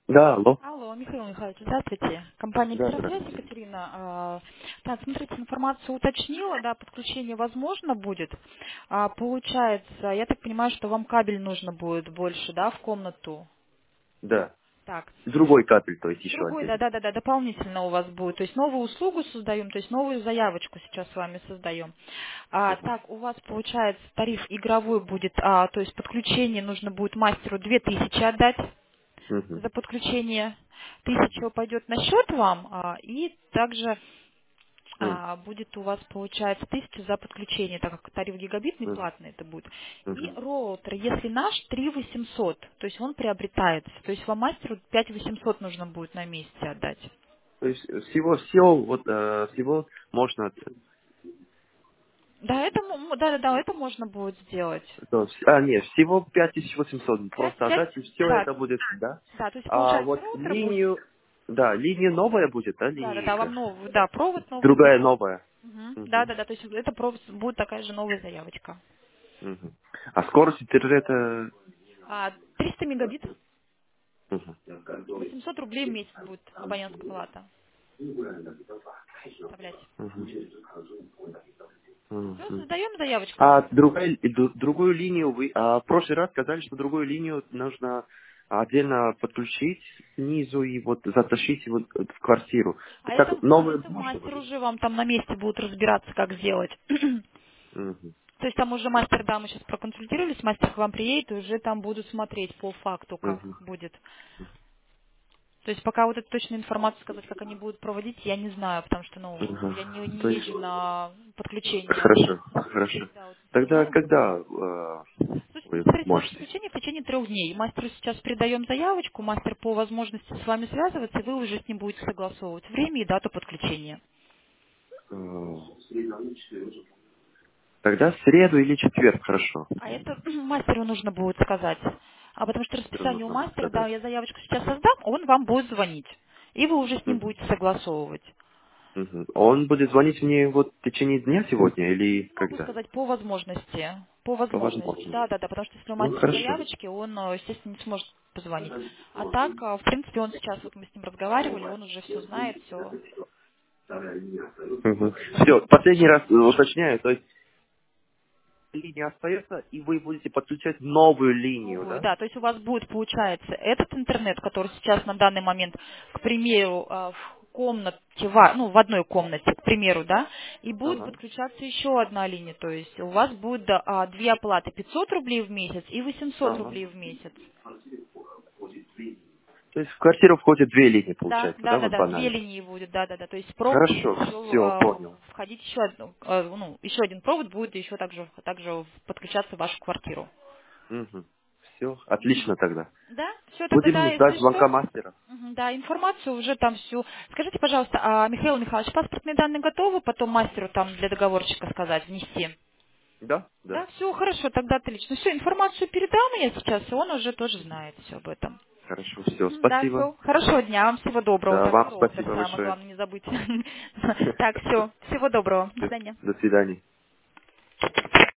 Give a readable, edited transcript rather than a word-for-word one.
Да, алло. Алло, Михаил Михайлович, здравствуйте. Компания Да, «Петросвязь», здравствуйте. Екатерина. Так, смотрите, информацию уточнила, да, подключение возможно будет. Получается, я так понимаю, что вам кабель нужно будет больше, да, в комнату. Да. Так, Другой капель, то есть еще другой, да, отдельно. да, да, да, дополнительно у вас будет. То есть новую услугу создаем, то есть новую заявочку сейчас с вами создаем. Так, у вас получается тариф игровой будет, то есть подключение нужно будет мастеру 2000 отдать. Мгм. За подключение. 1000 пойдет на счет вам, и также Мгм. будет у вас, получается, 1000 за подключение, так как тариф гигабитный, Мгм. платный это будет. И Мгм. роутер, если наш, 3800, то есть он приобретается. То есть вам мастеру 5800 нужно будет на месте отдать. То есть всего можно, Да, да, да, да, это можно будет сделать. нет, всего 5800. 5, Просто 5, отдать и все да, это будет, да? да, то есть А получается вот роутер будет, линию, да, линия новая будет, да, да, да, да, вам линейка? новый, да, провод новый Другая будет. новая. Да, Мгм. да, да, то есть это будет такая же новая заявочка. Мгм. А скорость интернета? 300 мегабит, Мгм. 800 рублей в месяц будет абонентская плата вставлять. Мгм. Все, Мгм. создаем заявочку А мастеру. другую линию в прошлый раз сказали, что другую линию нужно отдельно подключить снизу и вот затащить вот в квартиру. Так новую Это можно мастер будет? уже вам там на месте будет разбираться, как сделать. Мгм. То есть там уже мастер, да, мы сейчас проконсультировались, мастер к вам приедет, и уже там будут смотреть по факту, как Мгм. будет. То есть пока вот эту точную информацию сказать, как они будут проводить, я не знаю, потому что, ну, Мгм. я не То есть езжу на подключение. хорошо, хорошо. Да, вот всей Тогда зоны. когда Слушайте, ну, вы смотрите, у вас можете? подключение в течение 3 дней. Мастеру сейчас передаем заявочку, мастер по возможности с вами связываться, и вы уже с ним будете согласовывать время и дату подключения. Э, Тогда среду или четверг, хорошо. А это мастеру нужно будет сказать. Потому что Всё расписание у нужно мастера, да, сказать. я заявочку сейчас создам, он вам будет звонить. И вы уже с ним Мгм. будете согласовывать. Мгм. Он будет звонить мне вот в течение дня сегодня или Не могу когда? сказать по возможности. По По возможности. Да, возможности. да, да, потому что если у Ну, мастера хорошо. заявочки, он, естественно, не сможет позвонить. А так, в принципе, он сейчас, вот мы с ним разговаривали, он уже все знает, все Все, последний раз уточняю, то есть линия остается, и вы будете подключать новую линию, новую, да? да, то есть у вас будет, получается, этот интернет, который сейчас на данный момент, к примеру, в комнате, в одной комнате, к примеру, да, и будет Ага. подключаться еще одна линия, то есть у вас будет да, две оплаты, 500 рублей в месяц и 800 Ага. рублей в месяц. То есть в квартиру входят две линии, Да, получается, да, да, да, вот да, две банально? линии будет, да, да, да, то есть провод будет Хорошо, еще все, понял. входить еще одно, еще один провод будет еще также подключаться в вашу квартиру. Все, отлично тогда. Да, все, тогда да, Будем если ждать звонка что. мастера. Да, информацию уже там всю. Скажите, пожалуйста, Михаил Михайлович, паспортные данные готовы потом мастеру там для договорчика сказать, внести? Да? Да. Да, все, хорошо, тогда отлично. Все, информацию передам я сейчас, и он уже тоже знает все об этом. Хорошо, все, Да, спасибо. все, хорошего дня вам, всего доброго. Да, Так, и вам роутер, спасибо самое большое. главное, не забудьте. Так, все, всего доброго. До свидания. До свидания.